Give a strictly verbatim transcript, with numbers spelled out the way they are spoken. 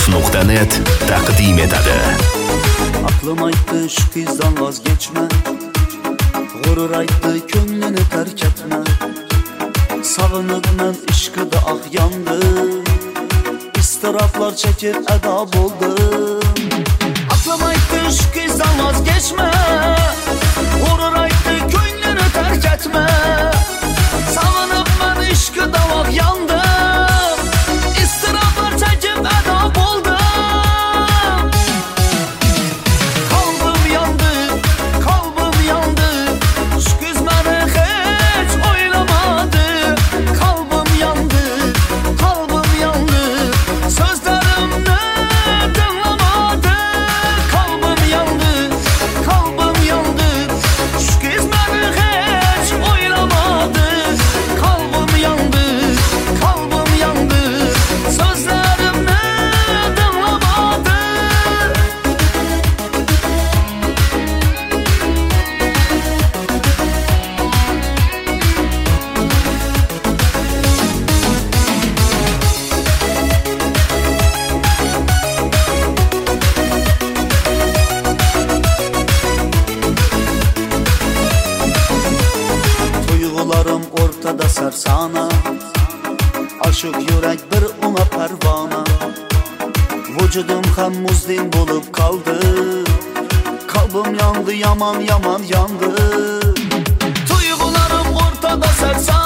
nuqta net taqdim etadi. Aklım aytdı şu kızdan vazgeçme, gurur aytdı könlünü terk etme. Sağınıp mən işqıda ah yandım, istiraflar çekip edab oldum. Aklım aytdı şu kızdan vazgeçme, gurur aytdı könlünü terk etme. Sağınıp mən işqıda ah yandım, istiraflar çekip edab oldum. Ortada sərsana, aşıq yürək bir ona pərvana. Vücudum xəm muzdin olub qaldı, qalbim yandı, yaman yaman yandı. Duyğularım ortada sərsana,